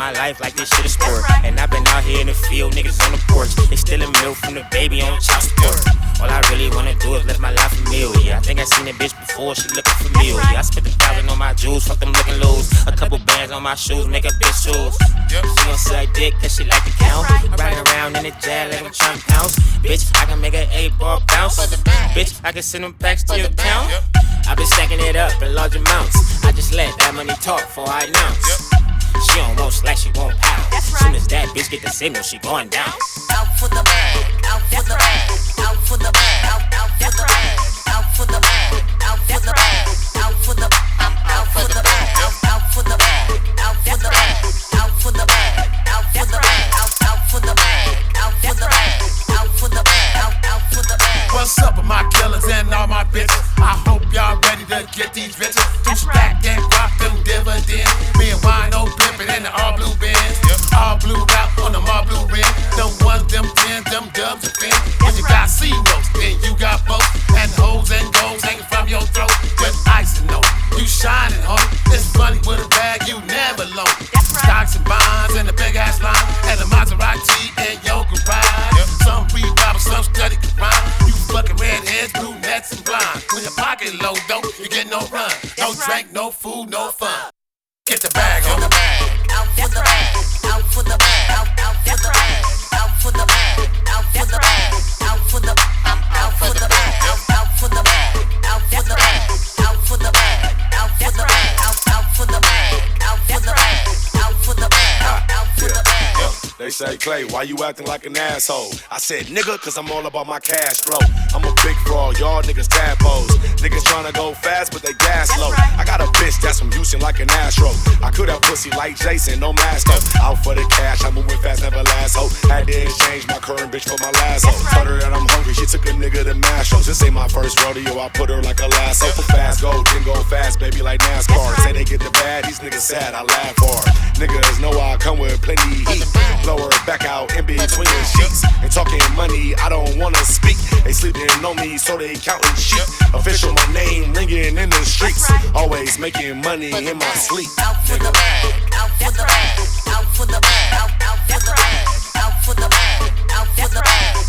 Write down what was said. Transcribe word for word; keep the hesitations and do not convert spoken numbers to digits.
my life like this shit a sport. And I've been out here in the field, niggas on the porch. They stealing milk from the baby on child support. All I really wanna do is live my life a meal, yeah. I think I seen a bitch before, she looking familiar. Yeah, I spent a thousand on my jewels, fuck them looking loose. A couple bands on my shoes, make a bitch choose. She gon' suck dick cause she like to count. Riding around in the jet like I'm trying to pounce. Bitch, I can make an eight ball bounce. Bitch, I can send them packs to your town. I been stacking it up in large amounts. I just let that money talk before I announce. She don't want slack, she want power. Soon as that bitch get the signal, she going down. Out for the bag, out for the bag, out for the bag, out, out for the bag, out for the bag, out for the bag, out for the, I'm out for the bag, out, out for the bag, out for the bag, out for the bag, out for the bag, out, out for the bag, out for the bag, out for the bag, out, out for the bag. What's up with my killers and all my bitches? I hope y'all ready to get these bitches. Two stack and rock them dividends. Me and Wino pimpin' in the all blue bands. All blue out on them all blue rim. Them ones, them tens, them dubs and fins. When you got C notes, then you got both. And hoes and goals hanging from your throat. With ice and notes, you shining, ho. It's money with a bag, you never low. Stocks and bonds and the big ass line. And the Maserati and your garage. Some revival, some study grind. You fucking redheads, brunettes and blonde. When your pocket low, though, you get no run. No drink, no food, no fun. Get the bag, out for the bag, out for the bag, out for the bag, out, out for the bag, out for the bag, out for the bag, out for the, I'm out for the bag, out, out for the bag, out for the bag, out for the bag, out for the bag, out, out for the bag, out for the bag, out for the bag, out, out for the bag. They say, Clay, why you acting like an asshole? I said, nigga, cause I'm all about my cash flow. I'm a big fraud, y'all niggas tadpoles. Niggas tryna go fast, but they gas low. I got a bitch that's from Houston like an Astro. I could have pussy like Jason, no mask though. Out for the cash, I'm moving fast, never last ho. Had to exchange my current bitch for my last hoe. Told her that I'm hungry, she took a nigga to Mastros. This ain't my first rodeo, I put her like a lasso. Fast go, then go fast, baby, like NASCAR. Say they get the bad, these niggas sad, I laugh hard. Niggas know I come with plenty heat. Blow her back out in between the sheets. And talking money, I don't wanna speak. They sleeping on me, so they counting sheep. Official, my name ringing in the streets. Always making money in my sleep. Out for the bag, out for the bag, out for the bag, out, out for the bag, out for the bag, out for the bag.